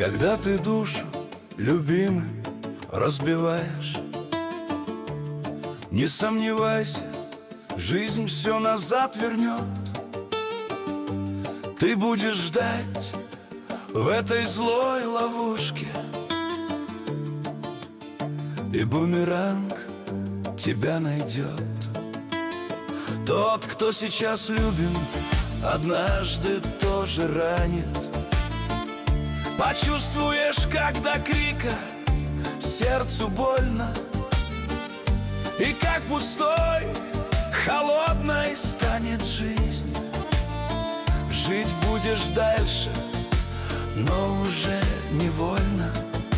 Когда ты душу любимым разбиваешь, не сомневайся, жизнь все назад вернет. Ты будешь ждать в этой злой ловушке, и бумеранг тебя найдет. Тот, кто сейчас любим, однажды тоже ранит. Почувствуешь, когда крика сердцу больно, и как пустой, холодной станет жизнь. Жить будешь дальше, но уже невольно,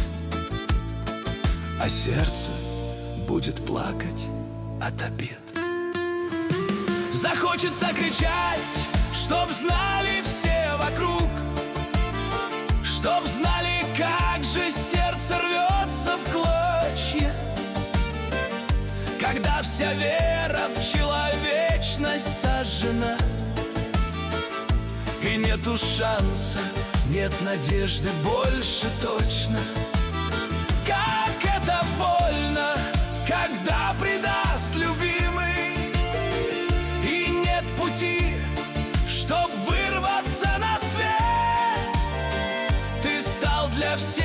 а сердце будет плакать от обид. Захочется кричать, чтоб знали все вокруг, чтоб знали, как же сердце рвется в клочья, когда вся вера в человечность сожжена, и нету шанса, нет надежды больше точно. Как это больно, когда предаст любимый, и нет пути, чтоб вырваться на свет. Ты стал для всех